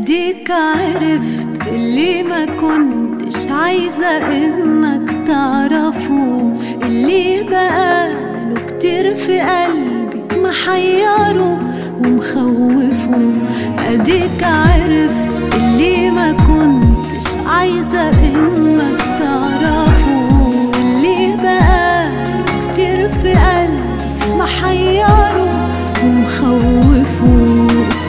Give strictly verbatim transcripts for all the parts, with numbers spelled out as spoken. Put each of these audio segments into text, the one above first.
اديك عرفت اللي ما كنتش عايزة انك تعرفه، اللي بقاله كتير في قلبي محيره ومخوفه. اديك عرفت اللي ما كنتش عايزة انك تعرفه، اللي بقاله كتير في قلبي محيره ومخوفه.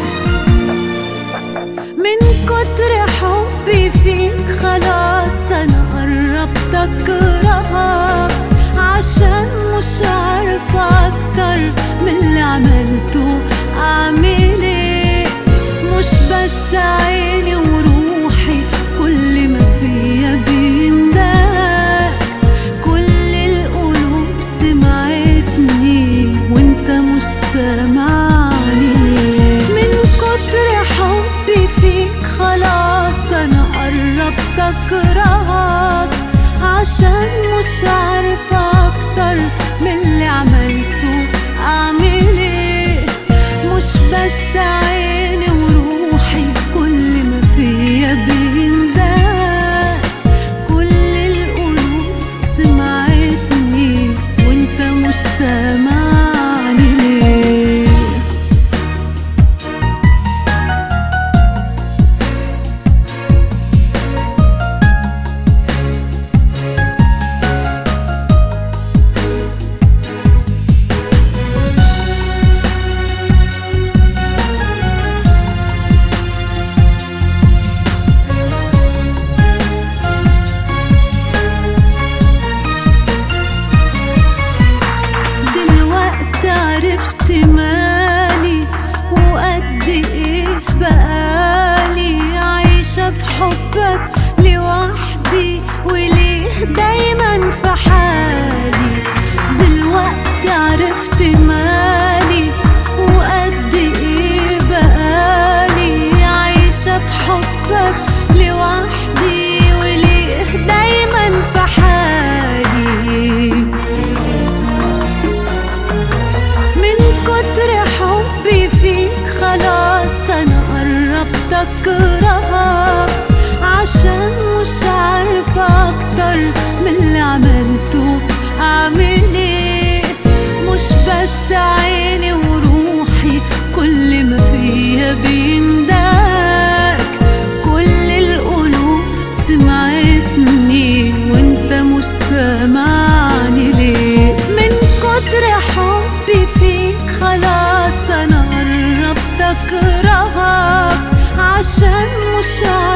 من كتر حبي فيك خلاص انا قربت اكرهك، عشان مش عارفة اكتر من اللي عملته اعمل ايه. مش بس عيني وروحي كل ما فيا بيندهك، كل القلوب سمعتني وانت مش سامعني. من كتر حبي فيك خلاص انا قربت اكرهك، عشان مش عارفة اكتر من اللي عملته اعمل ايه. مش بس عيني وروحي كل ما فيا بيندهك، كل القلوب سمعتني وانت مش سامعني ليه. عرفت مالي وقد ايه بقالي عايشة في حبك لوحدي، وليه دايما في حالي. دلوقتي عرفت مالي وقد ايه بقالي عايشة في حبك لوحدي، وليه دايما في حالي. كتر حبي فيك خلاص انا قربت اكرهك، عشان مش عارفة اكتر من اللي عملته اعمل ايه. مش بس عيني وروحي كل ما فيها بيندهك، كل القلوب سمعتني وانت مش سامعني ليه. من كتر حبي فيك خلاص انا قربت اكرهك، عشان مش